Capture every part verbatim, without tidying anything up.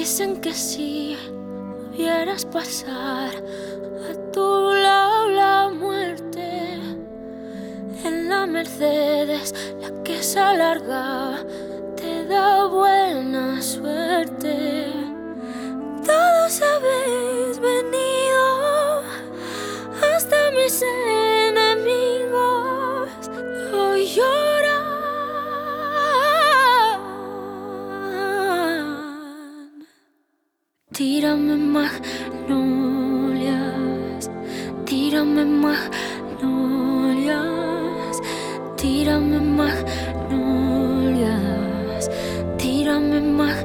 dicen que si vieras pasar a tu lado la muerte, en la Mercedes, la que se alarga, te da buena suerte. Todos habéis venido, hasta mis enemigos hoy lloran. Tírame magnolias, tírame magnolias, tírame magnolias, tírame magnolias.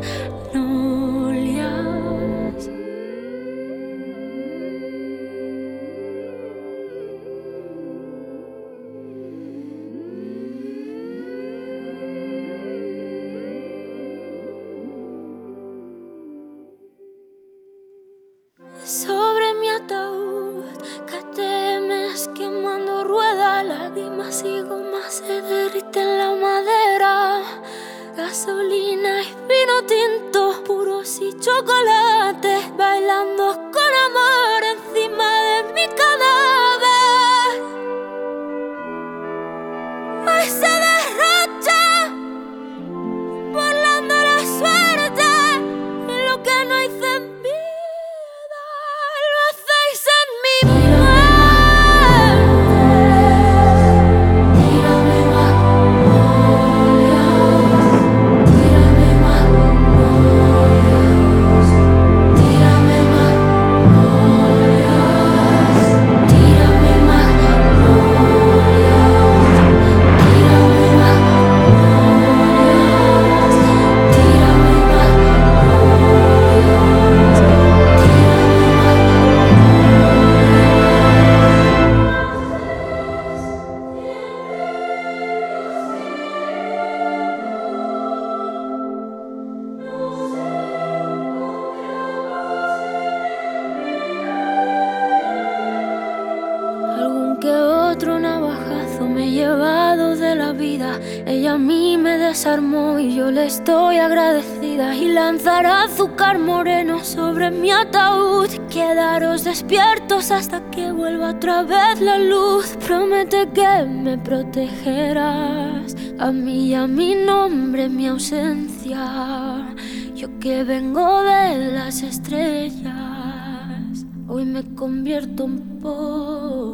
Sobre mi ataúd, que temes quemando ruedas, lágrimas y goma se derriten la madera. Gasolina y vino tinto, puros y chocolate, bailando con amor encima de mi cadáver. Hoy se derrocha, burlando la suerte, y lo que no hice en mí que otro navajazo me he llevado de la vida. Ella a mí me desarmó y yo le estoy agradecida. Y lanzará azúcar moreno sobre mi ataúd. Quedaros despiertos hasta que vuelva otra vez la luz. Promete que me protegerás a mí y a mi nombre en mi ausencia. Yo que vengo de las estrellas, hoy me convierto en polvo.